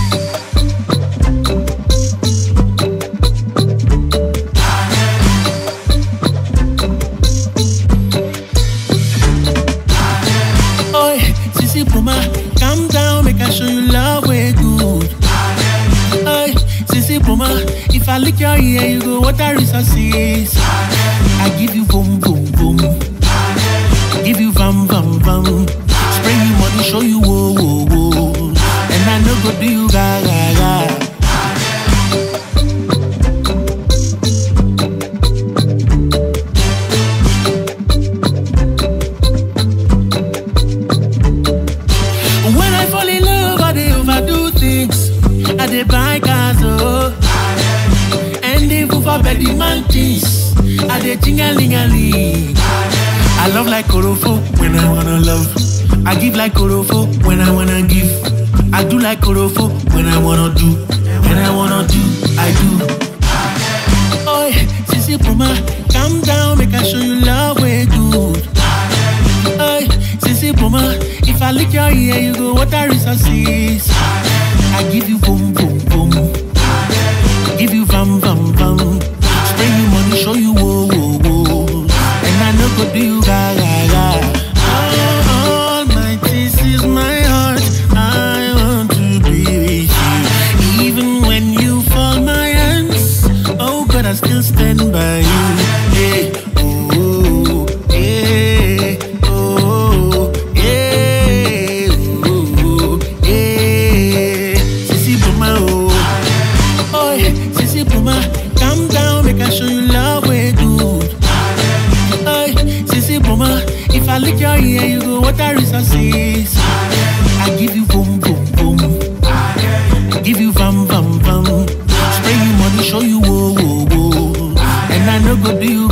Calm down, make I show you love way good. Hey, Sissy Puma, if I lick your ear, you go water resources. I give you boom, boom, boom. Give you vam, vam, vam. Spray you money, show you whoa, whoa, whoa. And I know go do you ga, ga, ga. I dey buy cars, oh, and they move for Betty Mantis. I dey ting-a-ling-a-ling. I love like Korofo when I wanna love. I give like Korofo when I wanna give. I do like Korofo when I wanna do. When I wanna do, I do. Oh, Sissy Puma, calm down, make I show you love way good. Oh, Sissy Puma, if I lick your ear, you go water resources. I give you boom, boom, boom. Give you vam, vam, vam. Spray you money, show you whoa, whoa, whoa. And I know go do you ga, ga, ga. All my this is my heart. I want to be with you. Even when you fall my hands, oh God, I still stand by you. Hey, oh, hey, oh, hey, oh, hey. Sissy Puma, calm down, make I show you love way good. Hey, Sissy Puma, if I lick your ear, you go water resources. I give you boom, boom, boom. Give you vam, vam, vam. Spray you money, show you whoa, whoa, whoa. And I know go do you